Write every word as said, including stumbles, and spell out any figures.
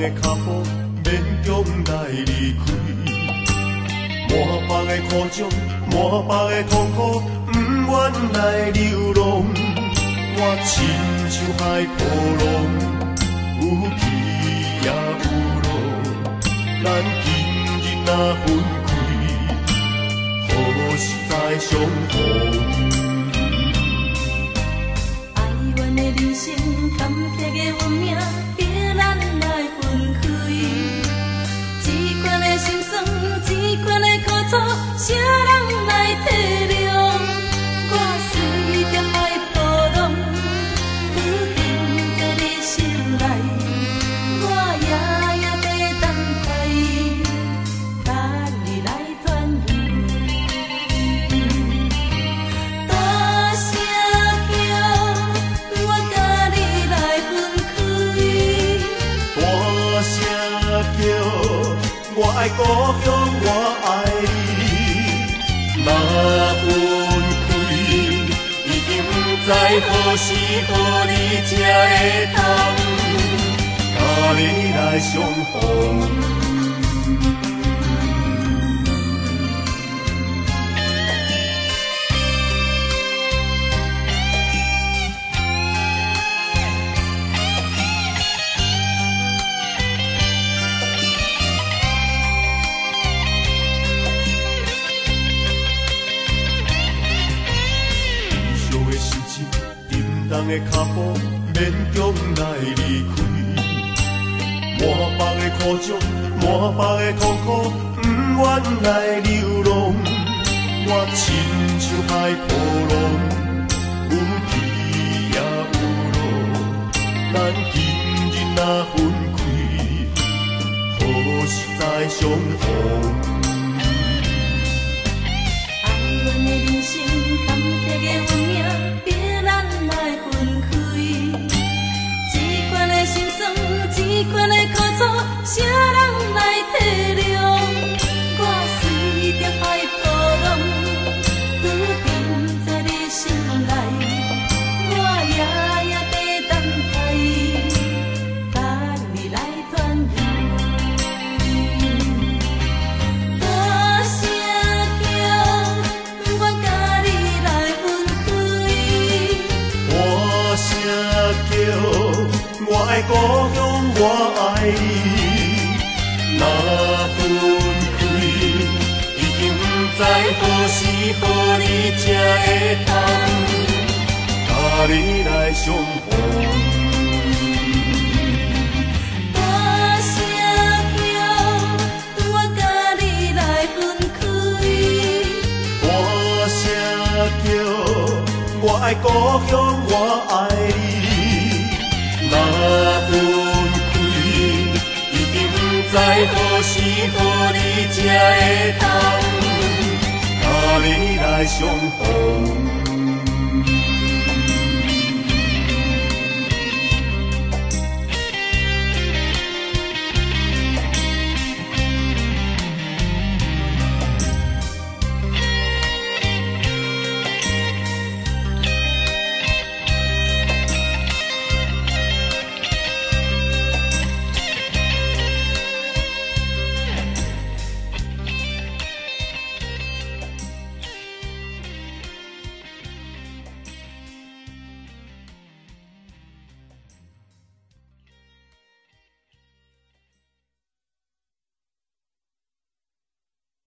的脚步勉强来离开。满腹的苦种，满腹的痛苦，不愿来流浪。我亲像海波浪，有起也有落。咱今日若分开，何时再相逢？ 哀怨的人生，坎坷的运命，叫咱来分开。一款的心酸，一款的苦楚，谁人来体谅？我随着海波浪，不停在你心内，我夜夜在等待，等你来团圆。大声叫，我甲你来分开。 大声叫，我爱故乡，我爱你。若分开，已经不知何时何日才会通，甲你来相逢。人的脚步勉强来离开，满腹的苦种，满腹的痛苦，不愿来流浪。我亲像海波浪，有起也有落。咱今日若分开，何时再相逢？ 哀怨的人生，坎坷的运命，叫咱来分开。一款的心酸，一款的苦楚，谁人来体谅？我随着海波浪，不停在你心内，我夜夜在等待，等你来团圆。大声叫，我甲你来分开。 大声叫，我爱故乡，我爱你。若分开，已经不知何时何日才会通，甲你来相逢。 大声叫，我甲你来分开。 大声叫，我爱故乡，我爱你。若分开，已经不知何时何日才会通，甲你来相逢。